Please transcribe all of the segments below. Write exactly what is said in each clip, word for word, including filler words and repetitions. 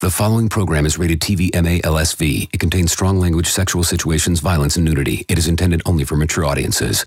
The following program is rated T V M A L S V. It contains strong language, sexual situations, violence, and nudity. It is intended only for mature audiences.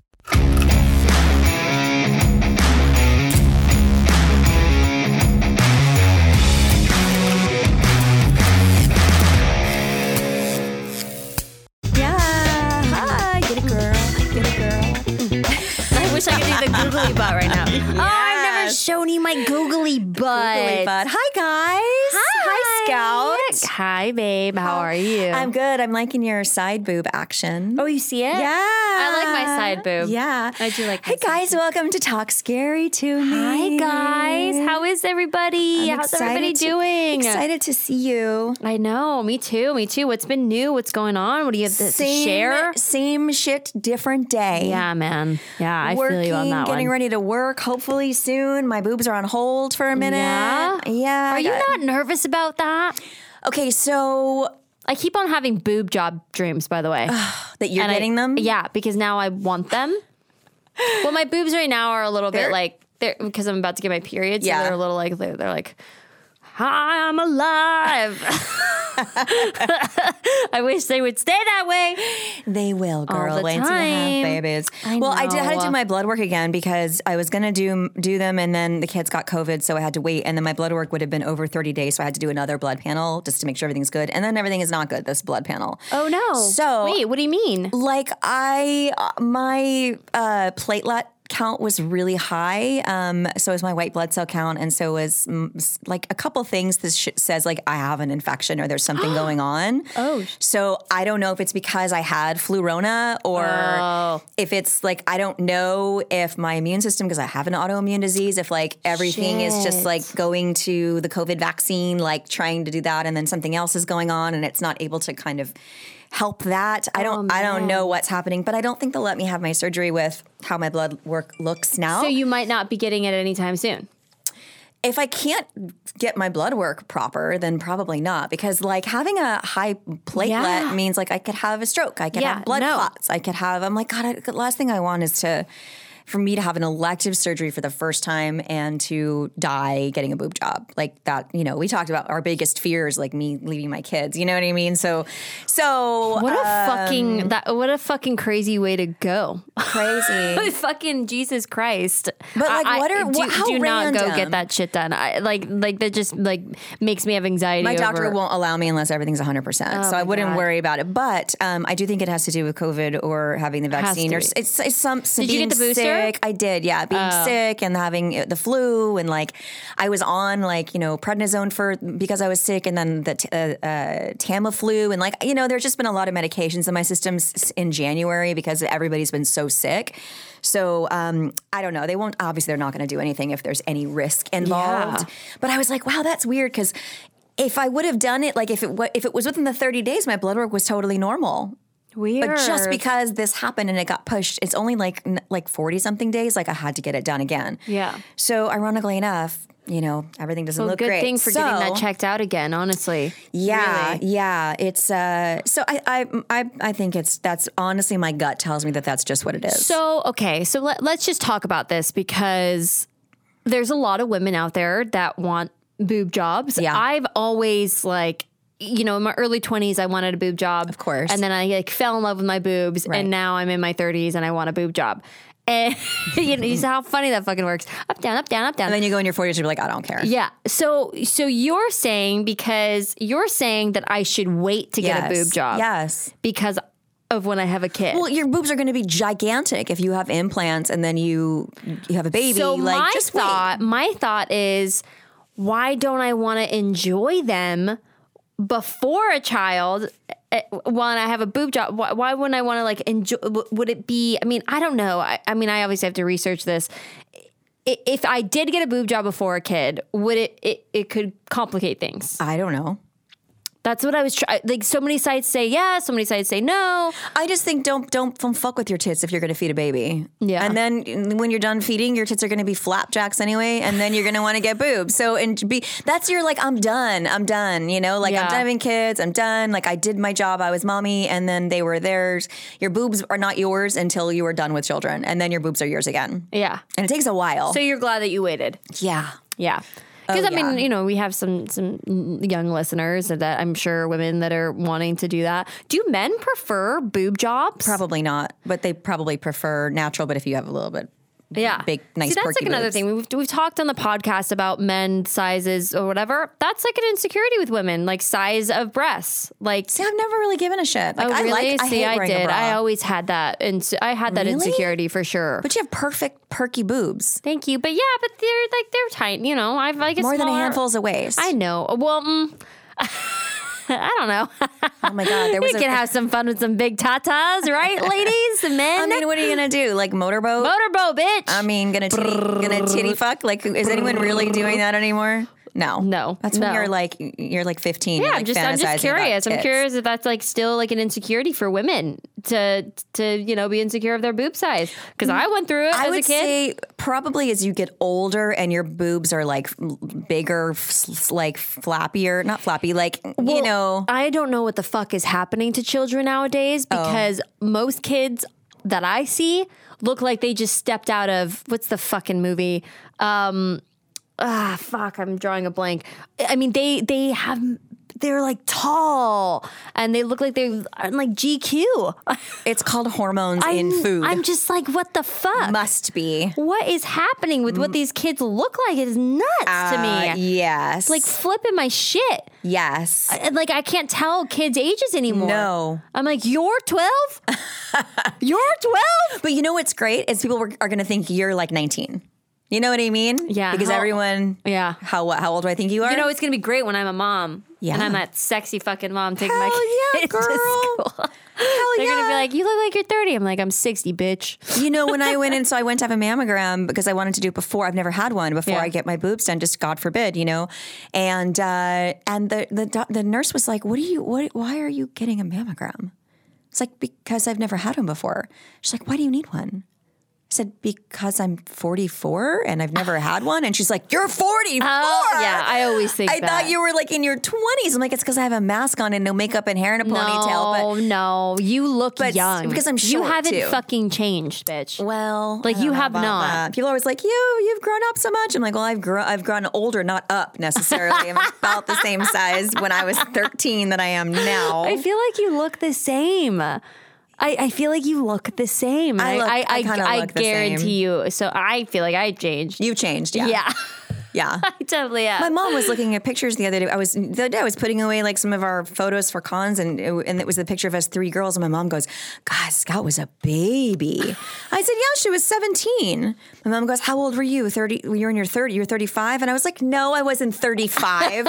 I could do the googly butt right now. Yes. Oh, I've never shown you my googly butt. Googly butt. Hi, guys. Hi. Hi, Scout. Hi, babe. How are you? I'm good. I'm liking your side boob action. Oh, you see it? Yeah. I like my side boob. Yeah. I do like my Hey, guys. boob. Welcome to Talk Scary to Me. Hi, guys. How is everybody? I'm How's everybody to, doing? Excited to see you. I know. Me too. Me too. What's been new? What's going on? What do you have to same, share? Same shit, different day. Yeah, man. Yeah, I Working, feel you on that getting one. ready to work, hopefully soon. My boobs are on hold for a minute. Yeah? Yeah. Are I you got- not nervous about that? Okay, so I keep on having boob job dreams, by the way. that you're And I- getting them? Yeah, because now I want them. Well, my boobs right now are a little They're- bit like, they're because I'm about to get my period. So Yeah. they're a little like, they're, they're like, hi, I'm alive. I wish they would stay that way. They will, girl. the Wait until you time. have babies. I well, I did had to know. do my blood work again because I was gonna do do them, and then the kids got COVID, so I had to wait. And then my blood work would have been over thirty days, so I had to do another blood panel just to make sure everything's good. And then everything is not good. This blood panel. Oh, no. So- wait, what do you mean? Like I, uh, my uh, platelet count was really high. Um, so was my white blood cell count, and so was mm, s- like a couple things that sh- says like I have an infection or there's something going on. Oh. So I don't know if it's because I had Flurona or Oh. if it's like I don't know if my immune system, because I have an autoimmune disease, if like everything is just Shit. like going to the COVID vaccine, like trying to do that, and then something else is going on, and it's not able to kind of help that. I don't Oh, I don't man. know what's happening, but I don't think they'll let me have my surgery with how my blood work looks now. So you might not be getting it anytime soon. If I can't get my blood work proper, then probably not, because like having a high platelet Yeah. means like I could have a stroke, I could Yeah, have blood no. clots, I could have, I'm like, God, I, the last thing I want is to, for me to have an elective surgery for the first time and to die getting a boob job. Like that, you know, we talked about our biggest fears, like me leaving my kids, you know what I mean? So, so What a um, fucking that what a fucking crazy way to go. crazy. Fucking Jesus Christ. But, like, I- what I- are- do, what- how do not go random? get that shit done. I like like that just like makes me have anxiety. My doctor over, won't allow me unless everything's one hundred percent. Oh so I my wouldn't God. worry about it. But um, I do think it has to do with COVID or having the Has vaccine. to Or be. it's, it's some, some Did you being get the booster? sick. I did, yeah. Being Oh. sick and having the flu. And like I was on like, you know, prednisone for because I was sick, and then the t- uh, uh, Tamiflu. And like, you know, there's just been a lot of medications in my system s- in January because everybody's been so sick. So um, I don't know. They won't, obviously, they're not going to do anything if there's any risk involved. Yeah. But I was like, wow, that's weird, because if I would have done it, like if it wa- if it was within the thirty days, my blood work was totally normal. Weird. But just because this happened and it got pushed, it's only like n- like forty something days. Like I had to get it done again. Yeah. So ironically enough, you know, everything doesn't Well, look good great. thing for so, getting that checked out again, honestly. Yeah, Really. yeah. It's uh. So I, I I I think it's that's honestly my gut tells me that that's just what it is. So, okay, so let, let's just talk about this, because there's a lot of women out there that want boob jobs. Yeah. I've always like, you know, in my early twenties, I wanted a boob job. Of course. And then I like fell in love with my boobs. Right. And now I'm in my thirties and I want a boob job. And you know, you see how funny that fucking works. Up, down, up, down, up, down. and then you go in your forties, you're like, I don't care. Yeah. So so you're saying, because you're saying that I should wait to get a Yes. boob job. Yes. Because of when I have a kid. Well, your boobs are going to be gigantic if you have implants and then you you have a baby. So like, my just wait. thought, my thought is, why don't I want to enjoy them before a child? eh, When I have a boob job, why, why wouldn't I want to like enjoy? w- Would it be? I mean, I don't know. I, I mean, I obviously have to research this. I- If I did get a boob job before a kid, would it? It, it could complicate things. I don't know. That's what I was trying. Like, so many sites say yes, so many sites say no. I just think don't don't don't fuck with your tits if you're going to feed a baby. Yeah. And then when you're done feeding, your tits are going to be flapjacks anyway, and then you're going to want to get boobs. So and be that's your like I'm done. I'm done. You know, like Yeah. I'm done having kids. I'm done. Like I did my job. I was mommy, and then they were theirs. Your boobs are not yours until you are done with children, and then your boobs are yours again. Yeah. And it takes a while. So you're glad that you waited. yeah. Yeah. Because Oh, I mean, yeah. you know, we have some some young listeners that I'm sure women that are wanting to do that. Do men prefer boob jobs? Probably not, but they probably prefer natural. But if you have a little bit, Yeah. big, nice, See, that's perky like another boobs. thing. We've, we've talked on the podcast about men sizes or whatever. That's like an insecurity with women, like size of breasts. Like, See, I've never really given a shit. Like, oh, really? I like. I See, hate I wearing a did. bra. I always had that. And I had that Really? insecurity for sure. But you have perfect, perky boobs. Thank you. But yeah, but they're like, they're tight. You know, I've like a More than a smaller- handfuls of waist. I know. Well, mm, I don't know. Oh my God. There was We a, can have some fun with some big tatas, right, ladies and men? I mean, what are you going to do? Like motorboat? Motorboat, bitch. I mean, gonna titty, gonna titty fuck? Like, is anyone really doing that anymore? No, No, That's when no. you're like, you're like fifteen. yeah, you're I'm like just, I'm just fantasizing about curious. I'm tits. curious if that's like still like an insecurity for women to, to you know, be insecure of their boob size. Because I went through it I as would a kid. say probably as you get older and your boobs are like f- bigger, f- like flappier, not flappy, like you Well, know. I don't know what the fuck is happening to children nowadays because most kids that I see look like they just stepped out of what's the fucking movie? Um, ah, fuck, I'm drawing a blank. I mean, they they have they're like tall and they look like they're like G Q. It's called hormones in I'm- food. I'm just like, what the fuck? Must be. What is happening with what these kids look like? It is nuts to Uh, me. yes. Like flipping my shit. yes. And, like I can't tell kids' ages anymore. No. I'm like, you're twelve? You're twelve? But you know what's great is people were, are going to think you're like nineteen. You know what I mean? Yeah. Because How- everyone. Yeah. How how old do I think you are? You know, it's gonna be great when I'm a mom. Yeah. And I'm that sexy fucking mom taking Hell my yeah, kids girl. to school. Hell They're yeah. gonna be like, you look like you're thirty. I'm like, I'm sixty, bitch. You know, when I went in, so I went to have a mammogram because I wanted to do it before. I've never had one before Yeah. I get my boobs done, just God forbid, you know. And uh, and the, the doc- the nurse was like, "What are you? What? Why are you getting a mammogram?" It's like, because I've never had one before. She's like, "Why do you need one?" I said, because I'm forty-four and I've never had one. And she's like, you're forty-four. Oh, yeah, I always think I that. thought you were like in your twenties. I'm like, it's because I have a mask on and no makeup and hair and a ponytail. No, But no, you look but young because I'm You short, haven't too. fucking changed, bitch. well, Like, I don't you know have about not. that. People are always like, you, you've grown up so much. I'm like, well, I've grown, I've grown older, not up necessarily. I'm about the same size when I was thirteen that I am now. I feel like you look the same. I, I feel like you look the same. I look- I I, kinda I look the guarantee same. you. So I feel like I changed. You changed, yeah, yeah, yeah. I totally am. My mom was looking at pictures the other day. I was the other day I was putting away like some of our photos for cons, and it, and it was the picture of us three girls. And my mom goes, "God, Scott was a baby." I said, "Yeah, she was seventeen." My mom goes, "How old were you? Thirty? You're in your thirty. You're thirty-five." And I was like, "No, I wasn't thirty-five.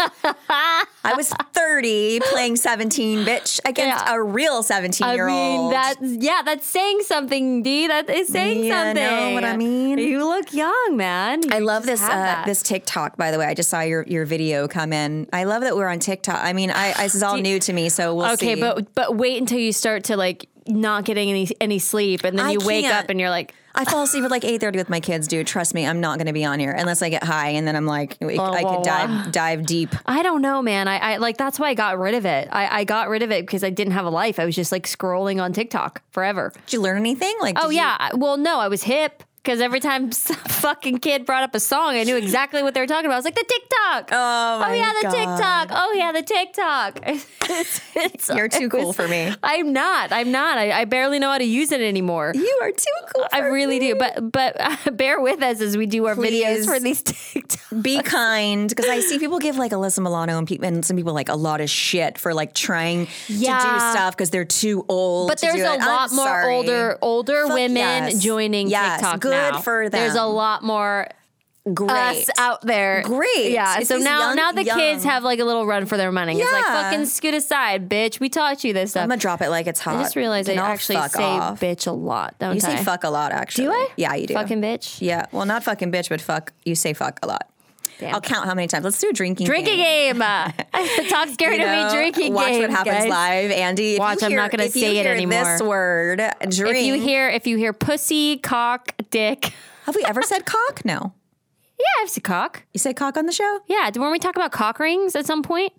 I was thirty, playing seventeen, bitch, against Yeah. a real I seventeen-year-old." mean, that's yeah, that's saying something, D. That is saying Yeah, something. know what I mean? You look young, man. I You love just this have uh, that. this TikTok, by the way. I just saw your, your video come in. I love that we're on TikTok. I mean, I, I this is all new to me, so we'll see. Okay, but but wait until you start to like not getting any any sleep, and then I you wake can't. up and you're like, I fall asleep at like eight thirty with my kids, dude. Trust me, I'm not going to be on here unless I get high, and then I'm like, I whoa, could whoa. dive dive deep. I don't know, man. I, I like that's why I got rid of it. I, I got rid of it because I didn't have a life. I was just like scrolling on TikTok forever. Did you learn anything? Like, Oh did you- yeah. I- Well, no, I was hip. Because every time some fucking kid brought up a song, I knew exactly what they were talking about. I was like, the TikTok. Oh, my yeah, the God. TikTok. Oh yeah, the TikTok. It's- it's- You're too it cool was- for me. I'm not. I'm not. I, I barely know how to use it anymore. You are too cool. I for really me. do. But but uh, bear with us as we do our videos Please. for these TikToks. Be kind, because I see people give like Alyssa Milano and, people, and some people like a lot of shit for like trying to do Yeah. stuff because they're too old. But to there's do a it. lot I'm more sorry. older older Fuck women yes. joining Yes, TikTok good now. for them. There's a lot more Great. us out there. Great. Yeah. It's so these now young- now the kids young- have like a little run for their money. It's like Yeah. fucking scoot aside, bitch. We taught you this stuff. I'm gonna drop it like it's hot. I just realized I And I'll actually fuck say off. bitch a lot, don't You I? say fuck a lot, actually. Do I? Yeah, you do. Fucking bitch. Yeah. Well, not fucking bitch, but fuck. You say fuck a lot. Damn. I'll count how many times. Let's do a drinking Drinking game. game. Uh, Talk scared You of know, me drinking watch game. what happens guys. live, Andy. If Watch, you I'm hear- not gonna if you say it hear anymore. This word, drink. If you hear if you hear pussy, cock, dick. have we ever said cock? No. Yeah, I've said cock. You say cock on the show? Yeah, weren't we talk about cock rings at some point?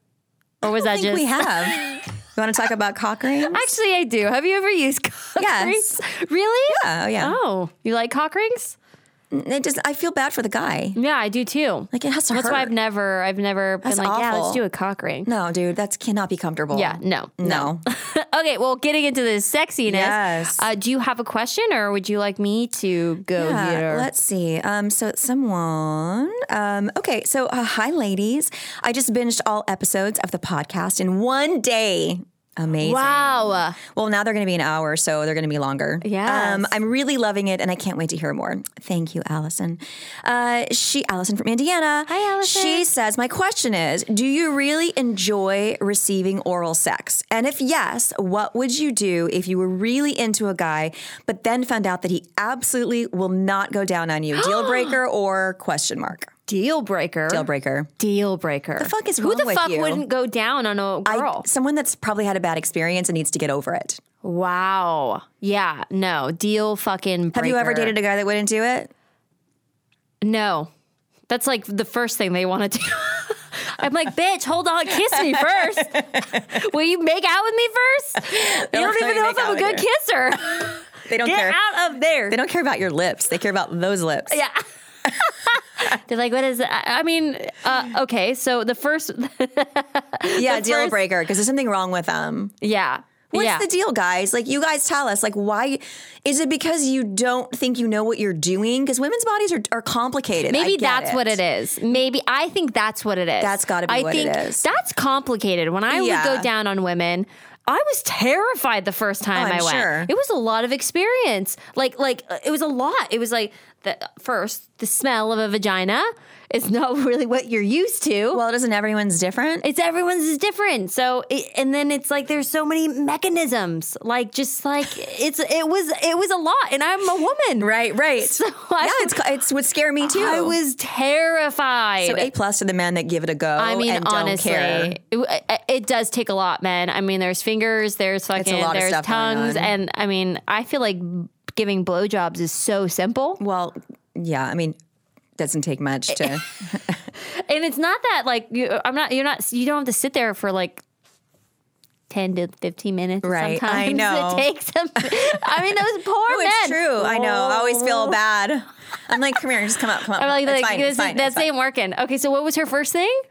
Or was I that think just we have. You want to talk about cock rings? Actually, I do. Have you ever used cock Yes. rings? Really? Yeah, oh, yeah. Oh, you like cock rings? it just, I feel bad for the guy. Yeah, I do too. Like it has to That's hurt. why I've never, I've never been That's like, yeah, awful. let's do a cock ring. No, dude, that cannot be comfortable. Yeah, no, No. Okay, well, getting into the sexiness. Yes. Uh, do you have a question, or would you like me to go Yeah, here? let's see. Um, so someone, um, okay. So uh, hi, ladies. I just binged all episodes of the podcast in one day. Amazing. Wow. Well, now they're going to be an hour, so they're going to be longer. Yes. Um, I'm really loving it, and I can't wait to hear more. Thank you, Allison. Uh, she, Allison from Indiana. Hi, Allison. She says, my question is, do you really enjoy receiving oral sex? And if yes, what would you do if you were really into a guy, but then found out that he absolutely will not go down on you? Deal breaker or question mark? Deal breaker. Deal breaker. Deal breaker. The fuck is Who wrong the with fuck you? wouldn't go down on a I, girl? someone that's probably had a bad experience and needs to get over it. Wow. Yeah. No. Deal fucking breaker. Have you ever dated a guy that wouldn't do it? No. That's like the first thing they want to do. I'm like, bitch, hold on, kiss me first. Will you make out with me first? You don't let even me know make if I'm out a with good you. kisser. They don't Get care. out of there. They don't care about your lips. They care about those lips. Yeah. They're like, what is it? I I mean, uh, okay, so the first. Yeah, the deal first- breaker, because there's something wrong with them. Yeah. What's yeah. the deal, guys? Like, you guys tell us, like, why? Is it because you don't think you know what you're doing? Because women's bodies are, are complicated. Maybe I get that's it. what it is. Maybe I think that's what it is. That's gotta be I what it think is. That's complicated. When I Yeah. would go down on women, I was terrified the first time Oh, I'm I went. sure. It was a lot of experience. Like, like uh, it was a lot. It was like the first the smell of a vagina is not really what you're used to. Well, isn't everyone's different? It's everyone's is different. So, it, and then it's like there's so many mechanisms. Like, just like it's it was it was a lot, and I'm a woman, Right, right. So yeah, I- it's it's would scare me too. I was terrified. so A plus to the men that give it a go. I mean, and don't honestly, care. it, it does take a lot, man. I mean, there's fingers, there's fucking, lot of there's stuff going tongues, on. and I mean, I feel like giving blowjobs is so simple, Well, yeah. I mean, doesn't take much to. and it's not that like you, I'm not. You're not. You don't have to sit there for like ten to fifteen minutes. Right, Sometimes I know. it takes them. I mean, those poor Oh, men. it's true. I know. I always feel bad. I'm like, come here, just come up, come up. I'm like, it's like fine, this it's fine, is, it's that ain't working. Okay, so what was her first thing?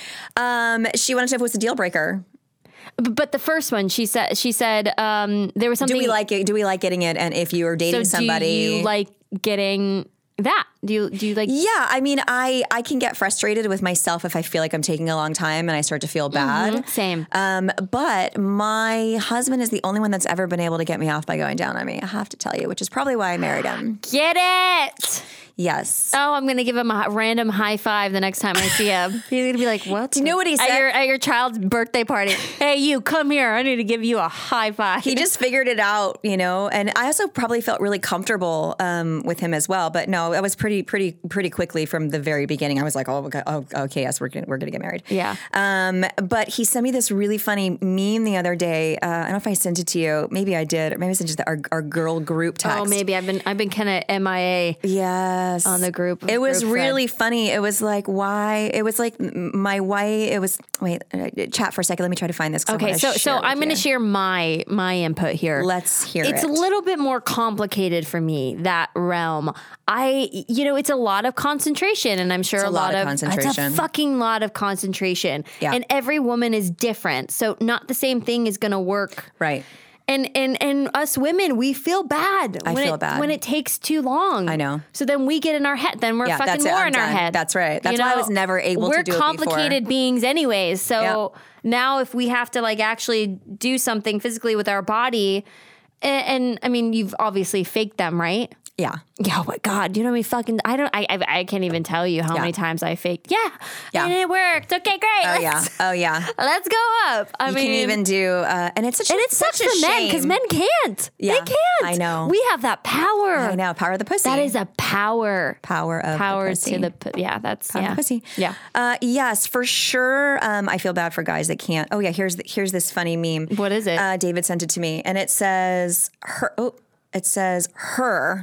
fine. Um, she wanted to know if it was a deal breaker. B- But the first one, she said, she said um, there was Do something. we like it? Do we like getting it? And if you were dating so somebody, do you like getting that? Do you do you like? yeah, I mean, I I can get frustrated with myself if I feel like I'm taking a long time and I start to feel bad. Same. Um, but my husband is the only one that's ever been able to get me off by going down on me. I have to tell you, which is probably why I married him. Get it? Yes. Oh, I'm gonna give him a random high five the next time I see him. He's gonna be like, "What? Do you know what he at said? your at your child's birthday party? Hey, you come here. I need to give you a high five." He just figured it out, you know, and I also probably felt really comfortable um, with him as well. But no, I was pretty, pretty, pretty quickly from the very beginning. I was like, oh, okay, oh, okay yes, we're gonna, we're gonna get married. Yeah. Um, but he sent me this really funny meme the other day. Uh, I don't know if I sent it to you. Maybe I did. Or maybe I sent it to our, our girl group text. Oh, maybe I've been I've been kind of M I A Yes. on the group. It was group thread. really funny. It was like, why? It was like m- my wife. It was, wait, uh, chat for a second. Let me try to find this. 'cause I Okay, wanna so share so with I'm going to you. share my my input here. Let's hear it's it. a little bit more complicated for me, that realm. I you know, it's a lot of concentration, and I'm sure It's a a lot of It's a concentration. fucking lot of concentration. Yeah. And every woman is different. So not the same thing is going to work. Right. And and and us women, we feel bad. I when feel it, bad. when it takes too long. I know. So then we get in our head. Then we're Yeah, fucking that's it. more I'm in our done. head. That's right. That's You why I know? was never able to we're do it before. complicated beings, anyways. So Yep. now, if we have to like actually do something physically with our body, and, and I mean, you've obviously faked them, right? Yeah. Yeah, oh my God. You know me fucking, I don't, I, I, I can't even tell you how Yeah. many times I faked. Yeah. Yeah. And it worked. Okay, great. Oh yeah. Let's, Oh yeah. let's go up. I You mean, can even do, uh, and it's such and a, it sucks such a for men because shame. men can't. Yeah, They can't. I know. We have that power. I know, power of the pussy. That is a power. power of Power the pussy. to the, pu- yeah, that's, Power of yeah. the pussy. Yeah. Uh, yes, for sure. Um, I feel bad for guys that can't. Oh yeah, here's the, here's this funny meme. What is it? Uh, David sent it to me, and it says her. Oh, it says her.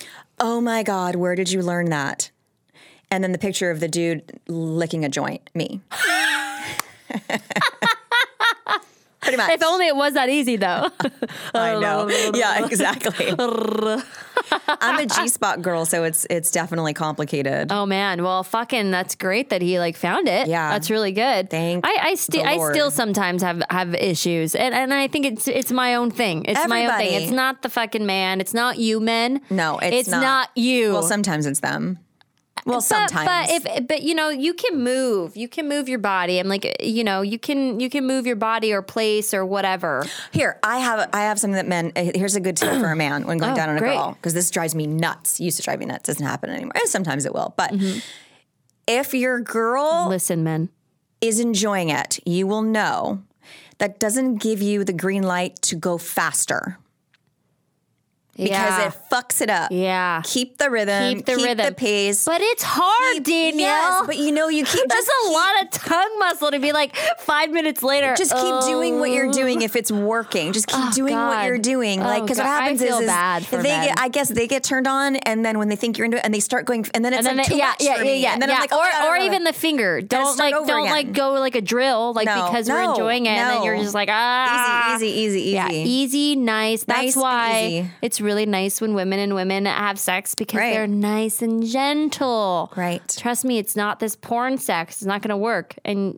Oh my God, where did you learn that? And then the picture of the dude licking a joint. Me. Pretty Pretty much. If only it was that easy, though. I know. Yeah, exactly. I'm a G-spot girl, so it's it's definitely complicated. Oh man, well, fucking, that's great that he like found it. Yeah, that's really good. Thank I I, sti- the I Lord. still sometimes have have issues, and and I think it's it's my own thing. It's my own Everybody. thing. It's not the fucking man. It's not you, men. No, it's, it's not. you. Well, sometimes it's them. Well, But, sometimes. but if but you know you can move, you can move your body. I'm like you know you can you can move your body or place or whatever. Here, I have I have something that men. uh, Here's a good tip for a man when going Oh, down on a great. girl, because this drives me nuts. Used to drive me nuts. Doesn't happen anymore. And sometimes it will. But Mm-hmm. if your girl Listen, men. is enjoying it, you will know that doesn't give you the green light to go faster because yeah. it fucks it up. Yeah. Keep the rhythm. Keep the rhythm. the pace. But it's hard, Keep- Danielle. Yes, but you know you keep. That's just a keep- lot of tongue muscle to be like five minutes later. Just keep oh. doing what you're doing if it's working. Just keep Oh, doing what God. you're doing. Oh, Like, because what God. I happens feel is, is bad for they men. get, I guess they get turned on, and then when they think you're into it, and they start going, and then it's And then like they- too yeah, much yeah, for yeah, me. yeah, And then yeah. I'm like, oh, or my God, or I don't even know. the finger. Don't start like over don't again. like go like a drill like No, because we're no, enjoying it, and then no. you're just like ah Easy, easy, easy, easy. Yeah, easy, nice. That's Nice and why easy. it's really nice when women and women have sex because Right. they're nice and gentle. Right. Trust me, it's not this porn sex. It's not going to work. And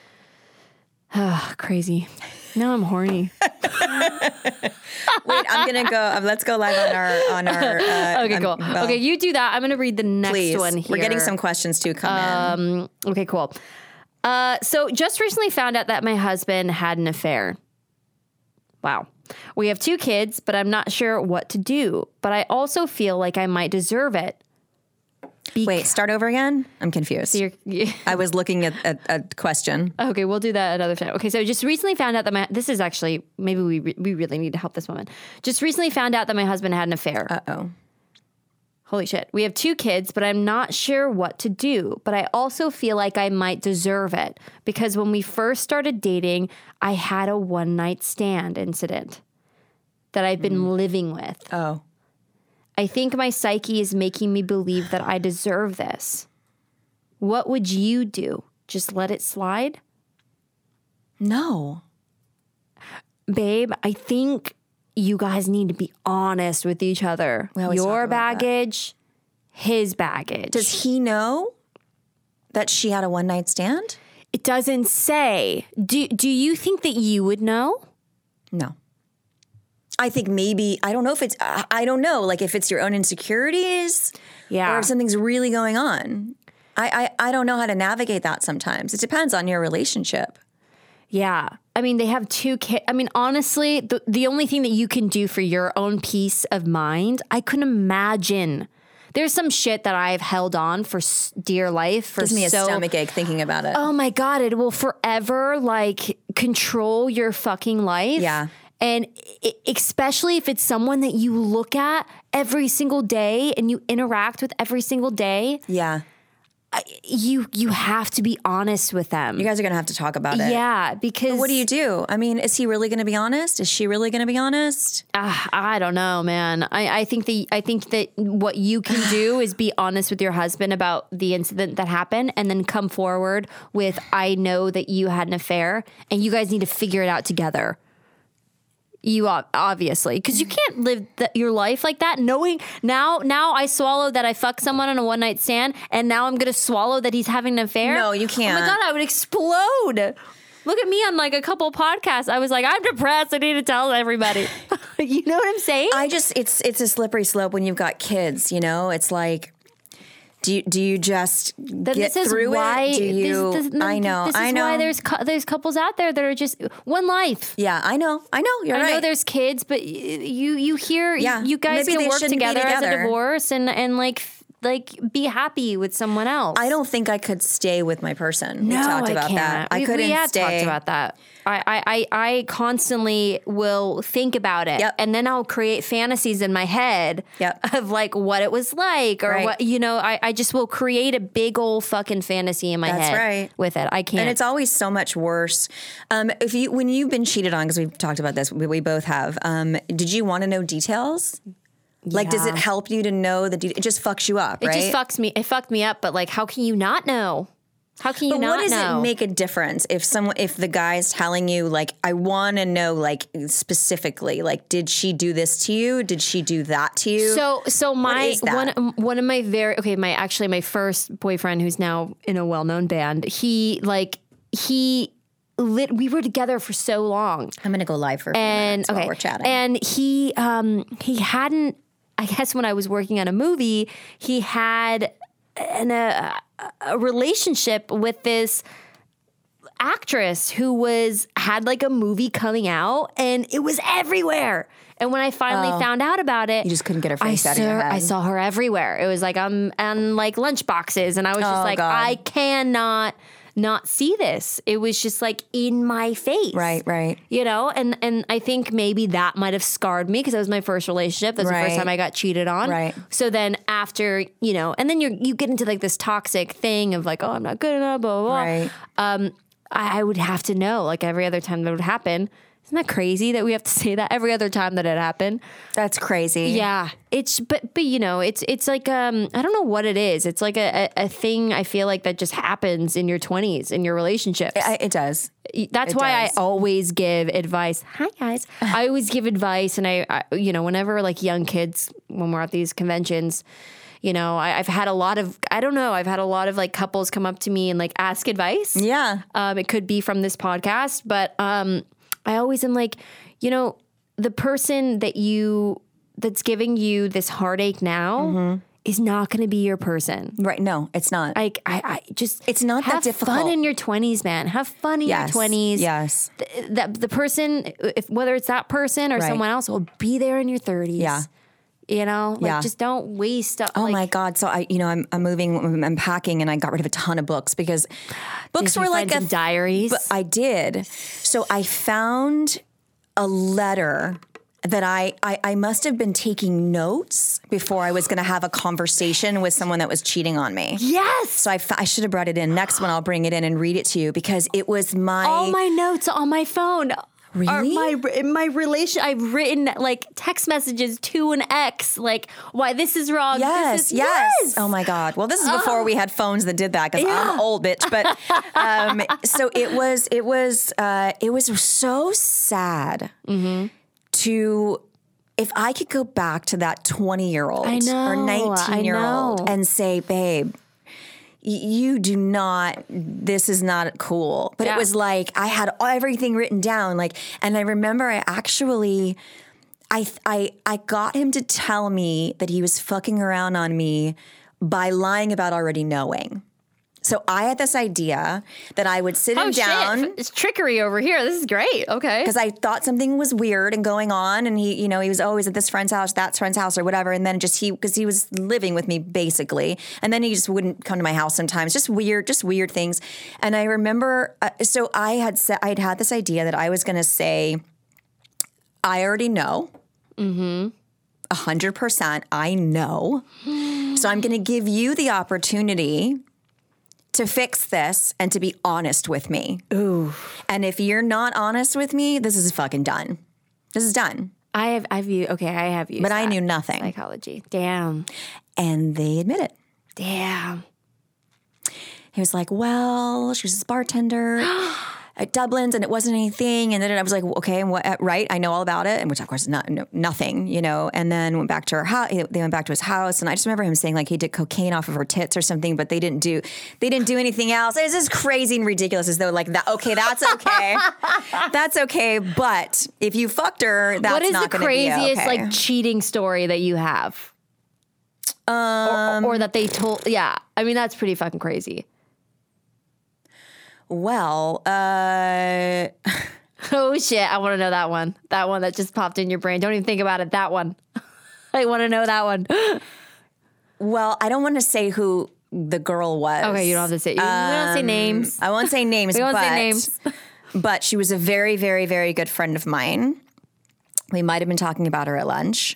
crazy. Now I'm horny. Wait, I'm gonna go. Um, let's go live on our on our. Uh, Okay, um, cool. well, okay, you do that. I'm going to read the next please. one here. We're getting some questions too. Come in. Okay, cool. Uh, so just recently found out that my husband had an affair. Wow. We have two kids, but I'm not sure what to do. But I also feel like I might deserve it. Bec- Wait, start over again. I'm confused. You're, you I was looking at a, a question. okay, we'll do that another time. Okay, so just recently found out that my this is actually maybe we re- we really need to help this woman. Just recently found out that my husband had an affair. Uh oh. Holy shit. We have two kids, but I'm not sure what to do. But I also feel like I might deserve it because when we first started dating, I had a one night stand incident that I've been Mm. living with. Oh. I think my psyche is making me believe that I deserve this. What would you do? Just let it slide? No. Babe, I think you guys need to be honest with each other. We always Your talk about that. baggage, his baggage. Does he know that she had a one night stand? It doesn't say. Do do you think that you would know? No. I think maybe, I don't know if it's, I, I don't know, like if it's your own insecurities Yeah. or if something's really going on. I, I, I don't know how to navigate that sometimes. It depends on your relationship. Yeah. I mean, they have two kids. I mean, honestly, the, the only thing that you can do for your own peace of mind, I couldn't imagine. There's some shit that I've held on for s- dear life for Gives me a so stomach ache thinking about it. Oh my God, it will forever like control your fucking life. Yeah. And i- especially if it's someone that you look at every single day and you interact with every single day, Yeah. you you have to be honest with them. You guys are going to have to talk about it. Yeah, because What do you do? I mean, is he really going to be honest? Is she really going to be honest? Ah, I don't know, man. I, I think the I think that what you can do is be honest with your husband about the incident that happened, and then come forward with, I know that you had an affair, and you guys need to figure it out together. You ob- obviously, because you can't live th- your life like that. Knowing now, now I swallow that I fucked someone on a one night stand, and now I'm gonna swallow that he's having an affair. No, you Oh can't. my God, I would explode. Look at me on like a couple podcasts. I was like, I'm depressed. I need to tell everybody. You know what I'm saying? I just, it's it's a slippery slope when you've got kids, you know? It's like, do you, do you just Then get this is through why, it? Do you, this, this, I know, This is I know. why there's cou- there's couples out there that are just one life. Yeah, I know, I know, you're I right. know there's kids, but y- you you hear Yeah, you guys maybe can they work shouldn't be together, as a together. divorce and and like f- like be happy with someone else. I don't think I could stay with my person. we No, talked about I can't. that. I we, couldn't we have stay. talked about that. I, I, I I constantly will think about it, Yep. and then I'll create fantasies in my head Yep. of like what it was like, or Right. what you know. I, I just will create a big old fucking fantasy in my That's head right. with it. I can't. And it's always so much worse. Um, if you when you've been cheated on, because we've talked about this, we, we both have. Um, did you want to know details? Like, does it Yeah. help you to know the? De- it just fucks you up, It right? just fucks me. It fucked me up. But like, how can you not know? How can you But not what does know? it make a difference if someone, if the guy's telling you, like, I want to know, like, specifically, like, did she do this to you? Did she do that to you? So, so my is that? one one of my very okay, my actually my first boyfriend, who's now in a well known band. He like he lit. We were together for so long, I'm gonna go live for a few and minutes while okay, we're chatting. and he um he hadn't. I guess when I was working on a movie, he had an, a a relationship with this actress who was had like a movie coming out, and it was everywhere. And when I finally Oh. found out about it, You just couldn't get her I face out of your saw, head. I saw her everywhere. It was like um and like lunch boxes, and I was just Oh, like, God. I cannot not see this. It was just like in my face, Right, right. You know, and and I think maybe that might have scarred me because that was my first relationship. That's the Right. first time I got cheated on. Right. So then after, you know, and then you you get into like this toxic thing of like, oh, I'm not good enough, blah blah blah. Right. Um, I, I would have to know like every other time that would happen. Isn't that crazy that we have to say that every other time that it happened? That's crazy. Yeah, it's but but you know it's it's like um I don't know what it is. It's like a, a, a thing I feel like that just happens in your twenties in your relationships. I, it does. That's it why does. I always give advice. Hi guys, I always give advice, and I, I you know whenever like young kids when we're at these conventions. You know, I, I've had a lot of, I don't know, I've had a lot of like couples come up to me and like ask advice. Yeah. Um, it could be from this podcast, but um, I always am like, you know, the person that you, that's giving you this heartache now Mm-hmm. is not going to be your person. Right. No, it's not. Like, I, I just, It's not that have difficult. fun in your twenties, man. Have fun in yes. your twenties. Yes. Th- That the person, if whether it's that person or Right. someone else, will be there in your thirties. Yeah. You know, like Yeah. just don't waste. Oh like, my God. So I, you know, I'm, I'm moving, I'm packing, and I got rid of a ton of books because books Did you were like find a some diaries. But I did. So I found a letter that I, I, I must have been taking notes before I was going to have a conversation with someone that was cheating on me. Yes. So I, f- I should have brought it in. Next one, I'll bring it in and read it to you because it was my. All my notes on my phone. Really? Are my in my relation, I've written like text messages to an ex, like why this is wrong. Yes, this is, yes, yes. Oh my God. Well, this is before we had phones that did that because Yeah. I'm old bitch. But um, so it was. It was. Uh, it was so sad Mm-hmm. to. If I could go back to that twenty year old I know, or nineteen year old know. and say, babe, you do not, this is not cool. But Yeah. it was like, I had everything written down. Like, and I remember I actually, I, I, I got him to tell me that he was fucking around on me by lying about already knowing. So I had this idea that I would sit him Oh down. shit! It's trickery over here. This is great. Okay. Because I thought something was weird and going on, and he, you know, he was always at this friend's house, that friend's house, or whatever. And then just he, because he was living with me basically, and then he just wouldn't come to my house sometimes. Just weird, just weird things. And I remember, uh, so I had said, I had had this idea that I was going to say, I already know, mm-hmm, a hundred percent, I know. So I'm going to give you the opportunity to fix this and to be honest with me. Ooh. And if you're not honest with me, this is fucking done. This is done. I have I've used okay. I have used. But I that. knew nothing. Psychology. Damn. And they admit it. Damn. He was like, well, she was this bartender at Dublin's and it wasn't anything. And then I was like, okay, and what, right? I know all about it. And which of course is not, no, nothing, you know, and then went back to her house. They went back to his house. And I just remember him saying like he did cocaine off of her tits or something, but they didn't do, they didn't do anything else. It was just crazy and ridiculous as though like that, okay, that's okay. That's okay. But if you fucked her, that's What is not the going to be craziest okay. like cheating story that you have? Um, or, or that they told? Yeah, I mean that's pretty fucking crazy. Well, uh, Oh shit! I want to know that one. That one that just popped in your brain. Don't even think about it. That one. I want to know that one. well, I don't want to say who the girl was. Okay, you don't have to say. You don't say names. I won't say names. We won't but, say names. But she was a very, very, very good friend of mine. We might have been talking about her at lunch.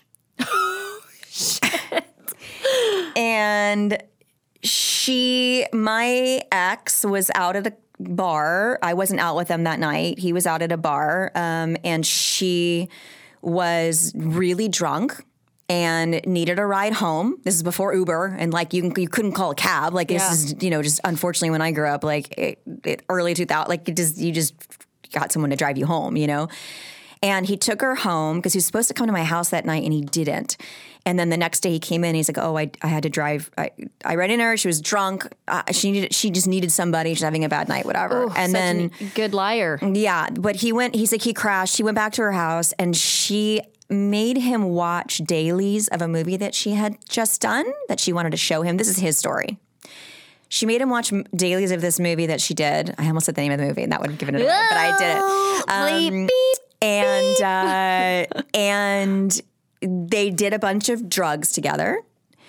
And she, my ex was out at a bar. I wasn't out with him that night. He was out at a bar. Um, and she was really drunk. and needed a ride home. This is before Uber, and like you you couldn't call a cab. Like Yeah. this is, you know, just unfortunately when I grew up, like it, it, early two thousand, like it just you just got someone to drive you home, you know. And he took her home because he was supposed to come to my house that night, and he didn't. And then the next day he came in. And he's like, "Oh, I, I had to drive. I, I ran in her. She was drunk. Uh, she needed. She just needed somebody. She's having a bad night, whatever." Ooh, and such then a good liar. yeah, but he went. He's like he crashed. He went back to her house, and she made him watch dailies of a movie that she had just done that she wanted to show him. This is his story. She made him watch dailies of this movie that she did. I almost said the name of the movie, and that would have given it away, but I didn't. Um, Bleep, beep, and uh, and they did a bunch of drugs together,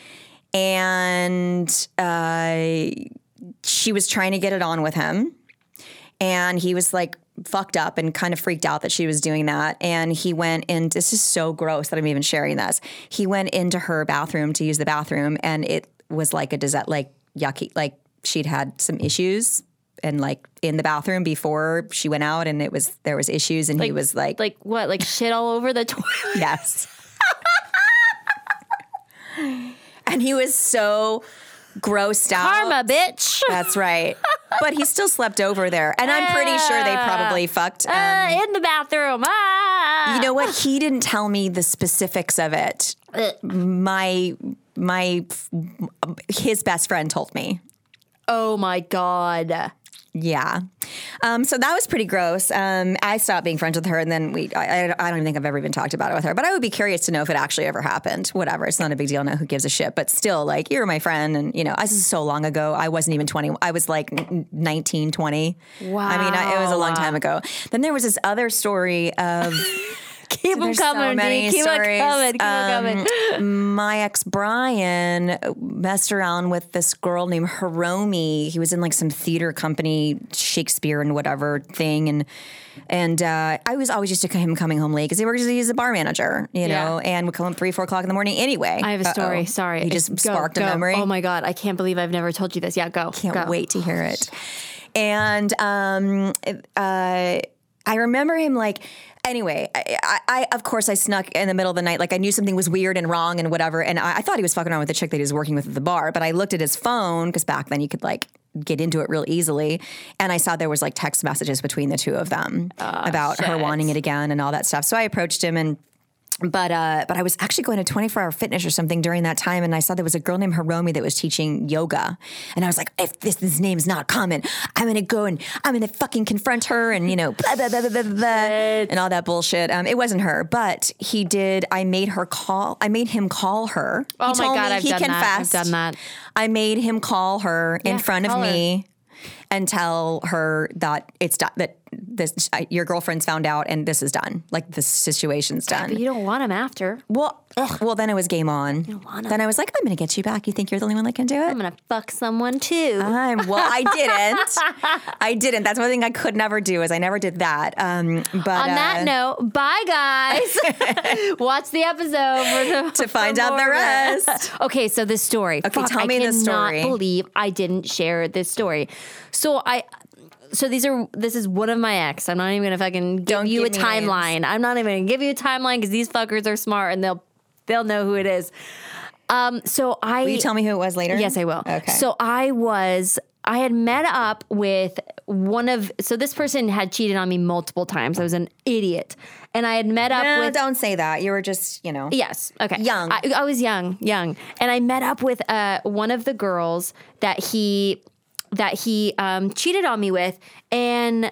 and uh, she was trying to get it on with him, and he was like fucked up and kind of freaked out that she was doing that. And he went in. This is so gross that I'm even sharing this. He went into her bathroom to use the bathroom, and it was like a desert, like yucky, like she'd had some issues. And like in the bathroom before she went out, and it was there was issues, and he was like, Like what? Like shit all over the toilet? yes. And he was so grossed out. Karma, bitch. That's right. But he still slept over there, and I'm pretty sure they probably fucked. Um, Uh, in the bathroom. Ah. you know what? He didn't tell me the specifics of it. My my his best friend told me. Oh my God. Yeah. Um, so that was pretty gross. Um, I stopped being friends with her, and then we, I, I don't even think I've ever even talked about it with her, but I would be curious to know if it actually ever happened. Whatever. It's not a big deal. No, who gives a shit? But still, like, you're my friend. And, you know, this is so long ago. I wasn't even twenty. I was like nineteen, twenty. Wow. I mean, I, it was a long time ago. Then there was this other story of... Keep them There's coming, so many dude. Keep them stories. coming. Keep them coming. My ex Brian messed around with this girl named Hiromi. He was in like some theater company, Shakespeare and whatever thing, and and uh, I was always used to him coming home late because he works. He's a bar manager, you know, Yeah. and would come home three, four o'clock in the morning anyway. I have a story. Uh-oh. Sorry. He just Go, sparked go. a memory. Oh my God. I can't believe I've never told you this. Yeah, go. Can't go. wait to hear it. And um, uh, I remember him like. Anyway, I, I, I, of course, I snuck in the middle of the night. Like, I knew something was weird and wrong and whatever. And I, I thought he was fucking around with the chick that he was working with at the bar. But I looked at his phone, because back then you could, like, get into it real easily. And I saw there was, like, text messages between the two of them Oh, about her shit. wanting it again and all that stuff. So I approached him and... But uh, but I was actually going to twenty-four hour fitness or something during that time, and I saw there was a girl named Hiromi that was teaching yoga, and I was like, if this this name's not common, I'm gonna go and I'm gonna fucking confront her, and you know, blah blah blah blah blah, blah and all that bullshit. Um, it wasn't her, but he did. I made her call. I made him call her. Oh He my told God, me I've he done that. I've confessed. done that. I made him call her in Yeah, front of call her. me and tell her that it's done. That this your girlfriend's found out, and this is done. Like the situation's done. But you don't want him after. Well, well, then it was game on. wanna. Then I was like, I'm going to get you back. You think you're the only one that can do it? I'm going to fuck someone too. I'm, well, I didn't. I didn't. That's one thing I could never do is I never did that. Um, but On that uh, note, bye guys. Watch the episode for the, To find for out the more. rest. Okay, so this story. Okay, Fuck, tell I me the story. I cannot believe I didn't share this story. So I. So these are. This is one of my ex. I'm not even gonna fucking give Don't you give a me names. timeline. I'm not even gonna give you a timeline because these fuckers are smart and they'll they'll know who it is. Um. So I. Will you tell me who it was later? Yes, I will. Okay. So I was, I had met up with one of, so this person had cheated on me multiple times. I was an idiot. And I had met up No, with. don't say that. You were just, you know. Yes. Okay. Young. I, I was young, young. And I met up with uh, one of the girls that he, that he um, cheated on me with. And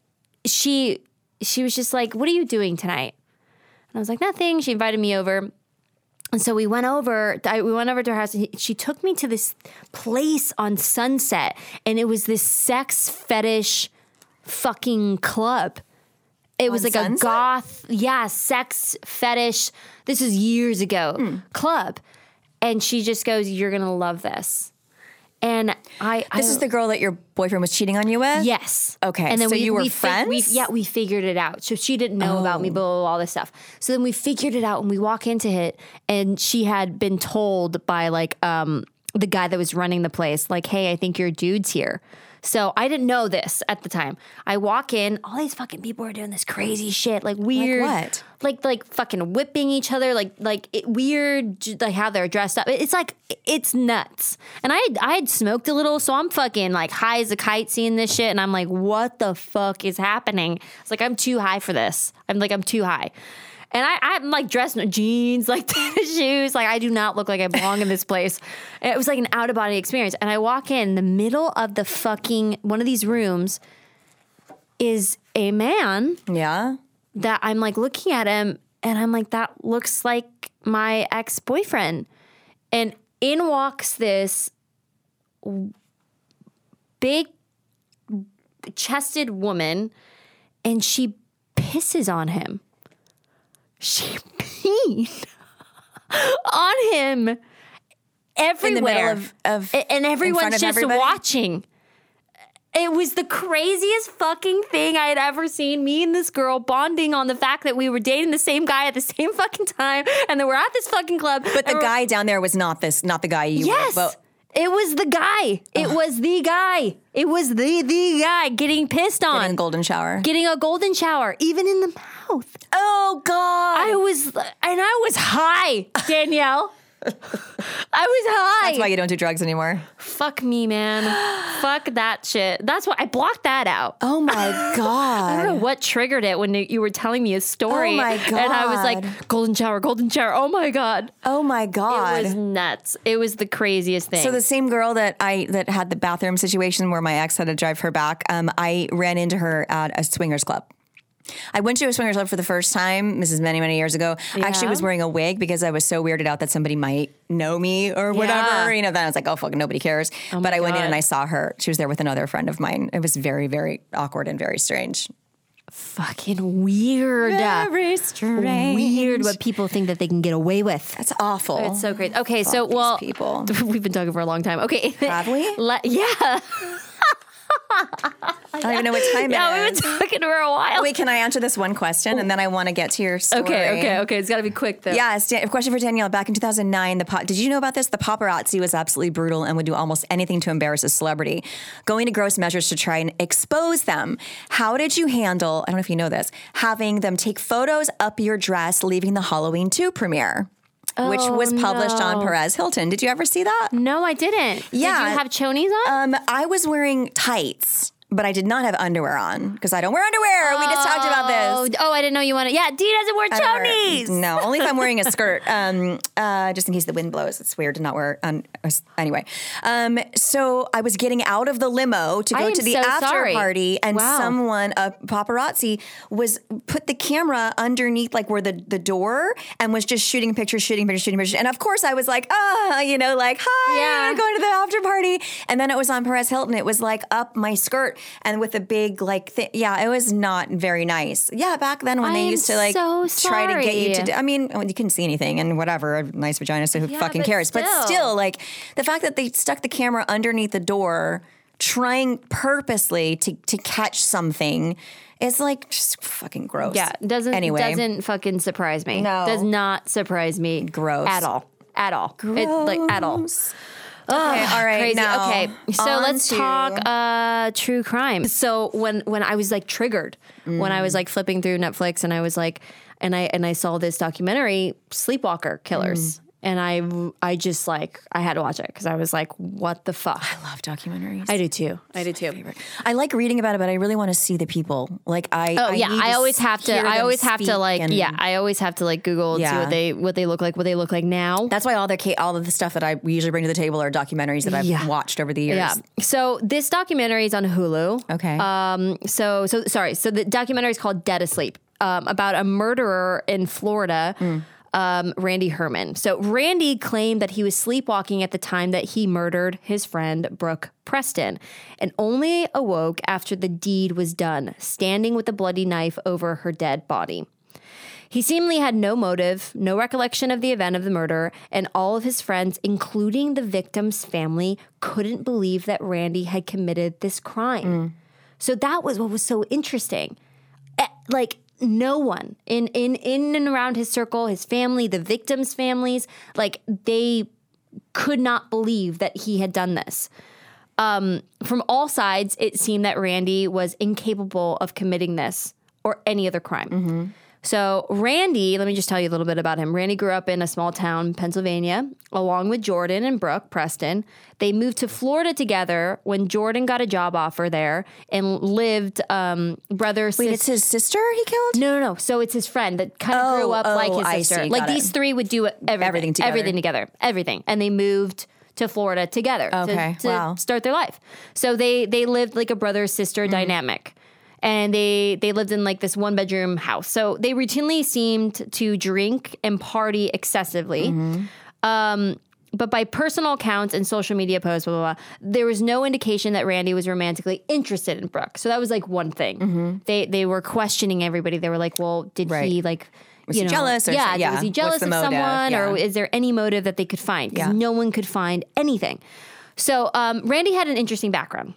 she, she was just like, what are you doing tonight? And I was like, nothing. She invited me over. And so we went over, I, we went over to her house, and he, she took me to this place on Sunset, and it was this sex fetish fucking club. It was On like Sunset? a goth, yeah, sex fetish. This was years ago, Hmm. club. And she just goes, you're going to love this. And I, This I, is the girl that your boyfriend was cheating on you with? Yes. Okay, And then so we, you were we fig- we- friends? yeah, we figured it out. So she didn't know about me, blah, blah, blah, all this stuff. So then we figured it out and we walk into it, and she had been told by like um, the guy that was running the place, like, hey, I think your dude's here. So I didn't know this at the time. I walk in, all these fucking people are doing this crazy shit, like weird, Like what? like like fucking whipping each other, like like it, weird, like how they're dressed up. It's like it's nuts. And I had, I had smoked a little, so I'm fucking like high as a kite seeing this shit, and I'm like, what the fuck is happening? It's like I'm too high for this. I'm like I'm too high. And I, I'm like dressed in jeans, like tennis shoes. Like I do not look like I belong in this place. And it was like an out of body experience. And I walk in the middle of the fucking, one of these rooms is a man Yeah. that I'm like looking at him and I'm like, that looks like my ex-boyfriend. And in walks this big chested woman and she pisses on him. She peed on him everywhere. In the middle of, of A- and everyone's of just everybody? watching. It was the craziest fucking thing I had ever seen. Me and this girl bonding on the fact that we were dating the same guy at the same fucking time and that we're at this fucking club. But the guy down there was not this, not the guy you Yes. were. Well, it was the guy. It Ugh. was the guy. It was the the guy getting pissed on. getting a golden shower. Getting a golden shower, even in the mouth. Oh God! I was, and I was high, Danielle. I was high. That's why you don't do drugs anymore. Fuck me, man. Fuck that shit. That's why I blocked that out. Oh my I God! don't know what triggered it when you were telling me a story. Oh my And I was God. like, golden shower, golden shower. Oh my God. Oh my God! It was nuts. It was the craziest thing. So the same girl that I that had the bathroom situation where my ex had to drive her back, um, I ran into her at a swingers club. I went to a swingers club for the first time. This is many, many years ago. I actually Yeah. was wearing a wig because I was so weirded out that somebody might know me or whatever. Yeah. You know, then I was like, oh, fuck, nobody cares. Oh but my I went in God. and I saw her. She was there with another friend of mine. It was very, very awkward and very strange. fucking weird. Very strange. Weird what people think that they can get away with. That's awful. It's so crazy. Okay, so these well, people. we've been talking for a long time. Okay, Have we? Le- yeah, I don't even know what time yeah, it we've is. been talking for a while. Wait, can I answer this one question and then I want to get to your story? okay, okay, okay. It's got to be quick though. Yeah, a question for Danielle. Back in two thousand nine, the po- did you know about this? The paparazzi was absolutely brutal and would do almost anything to embarrass a celebrity, going to gross measures to try and expose them. How did you handle, I don't know if you know this, having them take photos up your dress leaving the Halloween two premiere, which Oh, was published no. on Perez Hilton? Did you ever see that? No, I didn't. Yeah. Did you have chonies on? Um, I was wearing tights, but I did not have underwear on because I don't wear underwear. We just talked about this. Oh, oh, I didn't know you wanted. Yeah, Dee doesn't wear I don't wear- chonies. No, only if I'm wearing a skirt, um, uh, just in case the wind blows. It's weird to not wear. Um, anyway, um, so I was getting out of the limo to I go am to the so after sorry. party, and Wow. someone, a paparazzi, was put the camera underneath like where the, the door and was just shooting pictures, shooting pictures, shooting pictures. And of course, I was like, ah, you know, like, hi, Yeah. we're going to the after party. And then it was on Perez Hilton. It was like up my skirt and with a big like, thi- yeah, it was not very nice. Yeah, back then when I they am used to like so try to get you to. sorry. Do, I mean, well, you couldn't see anything and whatever, a nice vagina, so who Yeah, fucking but cares? But still. still, like the fact that they stuck the camera underneath the door, trying purposely to to catch something, is like just fucking gross. Yeah, doesn't anyway. doesn't fucking surprise me. No. Does not surprise me. Gross. At all. At all. It, like at all. Okay, all right. Crazy. Now, okay, so on let's to- talk uh, true crime. So when when I was like triggered, when I was like flipping through Netflix and I was like, and I and I saw this documentary, Sleepwalker Killers, and I I just like I had to watch it because I was like, what the fuck? I love documentaries. I do too. I do too. I like reading about it, but I really want to see the people. Like I. Oh I yeah, need I to always have to. hear I them always have to speak like. and- Yeah, I always have to like Google and see Yeah. what they what they look like, what they look like now. That's why all the ca- all of the stuff that I usually bring to the table are documentaries that I've Yeah. watched over the years. Yeah. So this documentary is on Hulu. Okay. Um. So so sorry. So the documentary is called Dead Asleep. Um. About a murderer in Florida. Um, Randy Herman. So Randy claimed that he was sleepwalking at the time that he murdered his friend Brooke Preston, and only awoke after the deed was done, standing with a bloody knife over her dead body. He seemingly had no motive, no recollection of the event of the murder, and all of his friends, including the victim's family, couldn't believe that Randy had committed this crime. So that was what was so interesting. Eh, Like, no one in, in, in and around his circle, his family, the victims' families, like, they could not believe that he had done this. Um, from all sides, it seemed that Randy was incapable of committing this or any other crime. Mm-hmm. So Randy, let me just tell you a little bit about him. Randy grew up in a small town, Pennsylvania, along with Jordan and Brooke Preston. They moved to Florida together when Jordan got a job offer there and lived um, brother. Wait, sis- it's his sister he killed? no, no, no. So it's his friend that kind of Oh, grew up oh, like his I sister. see. Like Got these it. three would do everything, Everything together. everything together, everything, and they moved to Florida together Okay, to, to wow. start their life. So they they lived like a brother sister Mm-hmm. dynamic. And they they lived in like this one bedroom house. So they routinely seemed to drink and party excessively. Mm-hmm. Um, but by personal accounts and social media posts, blah, blah, blah, there was no indication that Randy was romantically interested in Brooke. So that was like one thing. They they were questioning everybody. They were like, well, did Mm-hmm. Right. he like, Was you he know, jealous or yeah, so- yeah. was he What's jealous the of motive? someone, or Yeah. is there any motive that they could find? Because Yeah. no one could find anything. So um, Randy had an interesting background.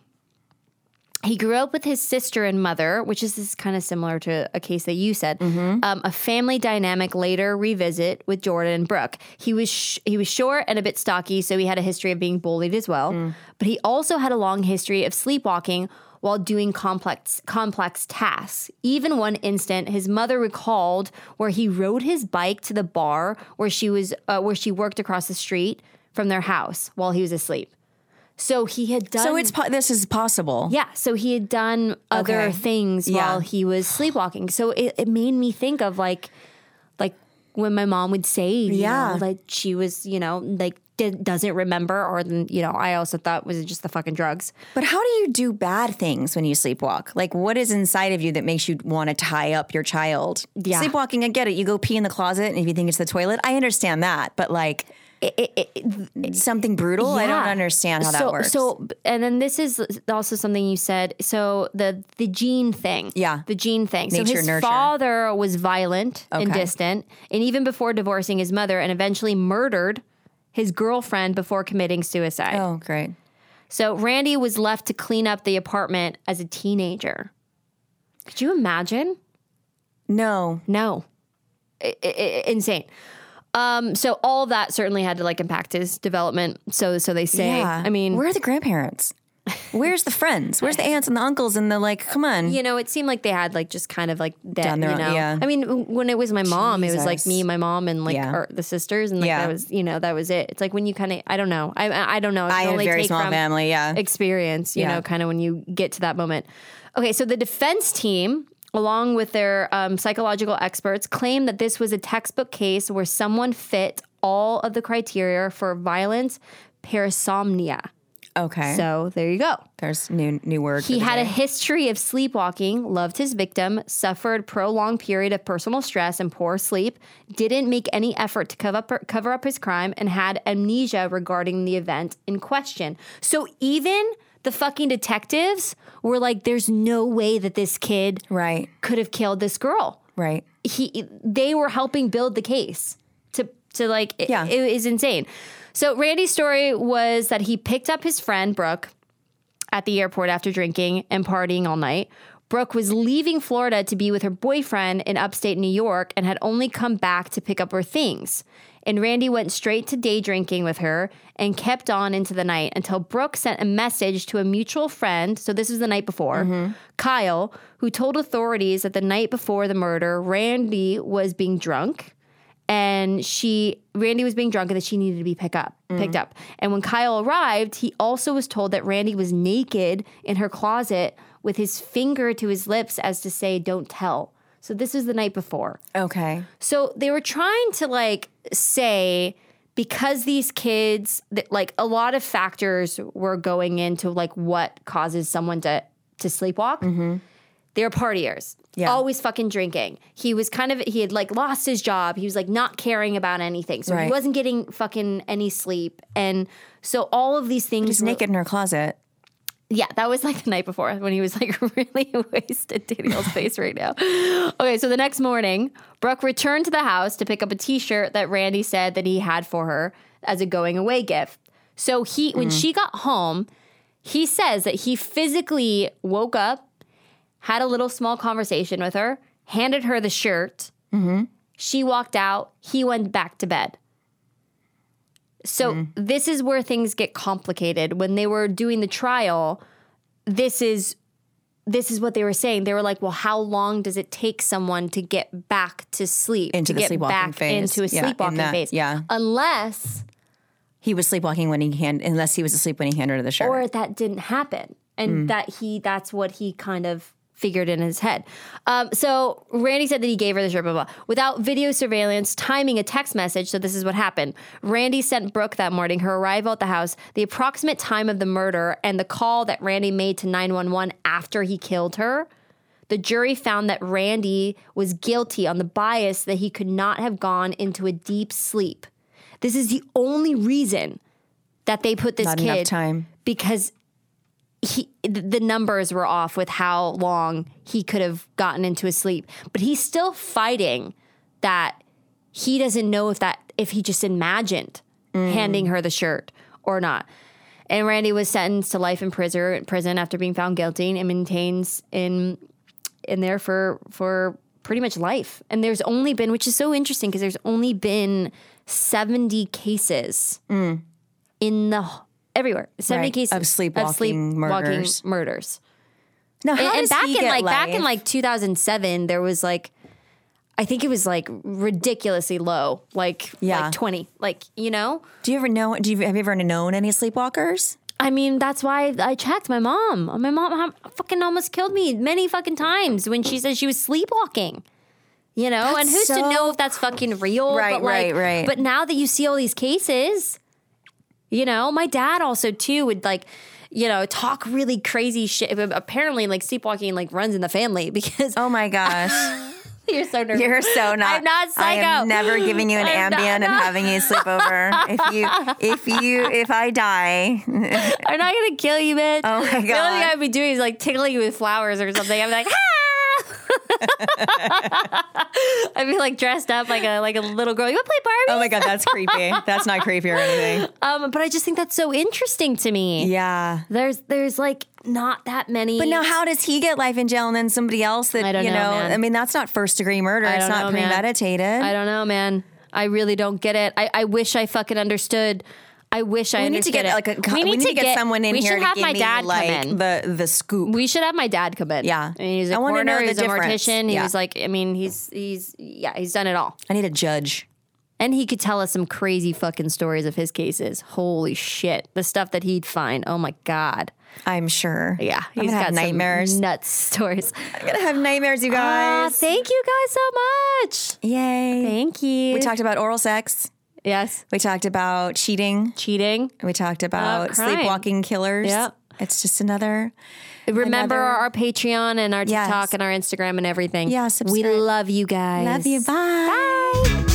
He grew up with his sister and mother, which is this kind of similar to a case that you said. Mm-hmm. Um, a family dynamic later revisit with Jordan and Brooke. He was sh- he was short and a bit stocky, so he had a history of being bullied as well. Mm. But he also had a long history of sleepwalking while doing complex complex tasks. Even one instant, his mother recalled where he rode his bike to the bar where she was uh, where she worked across the street from their house while he was asleep. So he had done. So it's po- this is possible. Yeah, so he had done other Okay. things Yeah. while he was sleepwalking. So it, it made me think of like, like when my mom would say, you Yeah. know, that she was, you know, like did, doesn't remember, or then, you know, I also thought was it just the fucking drugs. But how do you do bad things when you sleepwalk? Like, what is inside of you that makes you want to tie up your child? Yeah. Sleepwalking, I get it. You go pee in the closet, and if you think it's the toilet, I understand that. But like, It, it, it, something brutal, I don't Yeah. understand how so, that works. So, and then this is also something you said. So the the gene thing, Yeah. the gene thing. Nature, so his nurture. father was violent and Okay. distant, and even before divorcing his mother, and eventually murdered his girlfriend before committing suicide. oh, great. So Randy was left to clean up the apartment as a teenager. Could you imagine? No. No, I- I- insane. Um, so all that certainly had to like impact his development. So, so they say. Yeah. I mean, where are the grandparents? Where's the friends? Where's the aunts and the uncles and the like? Come on. you know, it seemed like they had like just kind of like dead, Done their you own- know. yeah. I mean, when it was my mom, it was like Jesus. me, my mom, and like Yeah. our, the sisters, and like Yeah. that was, you know, that was it. It's like when you kind of, I don't know, I, I I don't know. I had a only very take small from family. Yeah. experience, you Yeah. know, kind of when you get to that moment. Okay, so the defense team, along with their um, psychological experts, claim that this was a textbook case where someone fit all of the criteria for violence parasomnia. Okay. So there you go. There's new new word. He had a history of sleepwalking, loved his victim, suffered prolonged period of personal stress and poor sleep, didn't make any effort to cover up, cover up his crime, and had amnesia regarding the event in question. So even the fucking detectives were like, there's no way that this kid right. could have killed this girl. Right. He, they were helping build the case to, to like, it, Yeah. it is insane. So Randy's story was that he picked up his friend Brooke at the airport after drinking and partying all night. Brooke was leaving Florida to be with her boyfriend in upstate New York and had only come back to pick up her things. And Randy went straight to day drinking with her and kept on into the night until Brooke sent a message to a mutual friend. So this was the night before, Kyle, who told authorities that the night before the murder, Randy was being drunk. And she, Randy was being drunk and that she needed to be pick up, picked up. And when Kyle arrived, he also was told that Randy was naked in her closet with his finger to his lips as to say, don't tell. So this was the night before. Okay. So they were trying to like say, because these kids, that like a lot of factors were going into like what causes someone to, to sleepwalk. They're partiers. Yeah. Always fucking drinking. He was kind of, he had like lost his job. He was like not caring about anything. So Right. he wasn't getting fucking any sleep. And so all of these things. He's were- naked in her closet. Yeah, that was like the night before when he was like really wasted. Daniel's face right now. Okay, so the next morning, Brooke returned to the house to pick up a t-shirt that Randy said that he had for her as a going away gift. So he, when she got home, he says that he physically woke up, had a little small conversation with her, handed her the shirt. She walked out. He went back to bed. So mm. this is where things get complicated. When they were doing the trial, this is this is what they were saying. They were like, well, how long does it take someone to get back to sleep? Into to the get sleepwalking back phase. into a Yeah, sleepwalking in that- phase. yeah. Unless he was sleepwalking when he hand, unless he was asleep when he handed her the shirt. or that didn't happen. And mm. that he that's what he kind of figured in his head. Um, so Randy said that he gave her the shirt, blah, blah, blah. Without video surveillance, timing a text message, so this is what happened. Randy sent Brooke that morning her arrival at the house, the approximate time of the murder, and the call that Randy made to nine one one after he killed her. The jury found that Randy was guilty on the bias that he could not have gone into a deep sleep. This is the only reason that they put this Not kid enough time. because he the numbers were off with how long he could have gotten into a sleep. But he's still fighting that he doesn't know if that if he just imagined mm. handing her the shirt or not. And Randy was sentenced to life in prison prison after being found guilty and maintains in in there for for pretty much life. And there's only been, which is so interesting because there's only been seventy cases mm. in the everywhere. seventy right. cases of sleepwalking, of sleepwalking murders. murders. Now, how and, does and back he in get like life? back in like two thousand seven, there was like, I think it was like ridiculously low, like Yeah. like twenty, like you know. Do you ever know? Do you have you ever known any sleepwalkers? I mean, that's why I checked my mom. My mom fucking almost killed me many fucking times when she said she was sleepwalking. You know, That's and who's so to know if that's fucking real? Right, but like, right, right. But now that you see all these cases, you know, my dad also too would like, you know, talk really crazy shit. Apparently, like sleepwalking like runs in the family because Oh my gosh. you're so nervous. You're so not. I'm not psycho. I am never giving you an I'm not- Ambien and no. having you sleep over. If you, if you, if I die, I'm not gonna kill you, bitch. Oh my The only thing God. I'd be doing is like tickling you with flowers or something. I'd be like, ah! I'd be like dressed up like a like a little girl. You want to play Barbie? oh my God, that's creepy. That's not creepy or anything. Um, but I just think that's so interesting to me. Yeah. There's there's like not that many. But now, how does he get life in jail and then somebody else that I don't you know, know? man. I mean, that's not first degree murder. I It's don't not know, man. premeditated. I don't know, man. I really don't get it. I, I wish I fucking understood. I wish I we need understood to get it. like a. We need, to get, someone in we here should to have give my me dad like come in. the the scoop. We should have my dad come in. Yeah. I mean, he's a I wanna coroner, know the he's a difference. mortician. He Yeah. was like, I mean, he's he's yeah, he's done it all. I need a judge. And he could tell us some crazy fucking stories of his cases. Holy shit. The stuff that he'd find. Oh my God. I'm sure. Yeah. I'm He's gonna got have nightmares. some nuts stories. I'm gonna have nightmares, you Ah, guys. thank you guys so much. Yay! Thank you. We talked about oral sex. Yes. We talked about cheating. Cheating. We talked about crime. sleepwalking killers. Yeah. It's just another. Remember another- our, our Patreon and our Yes. TikTok and our Instagram and everything. Yeah, We subscribe. love you guys. Love you. Bye. Bye.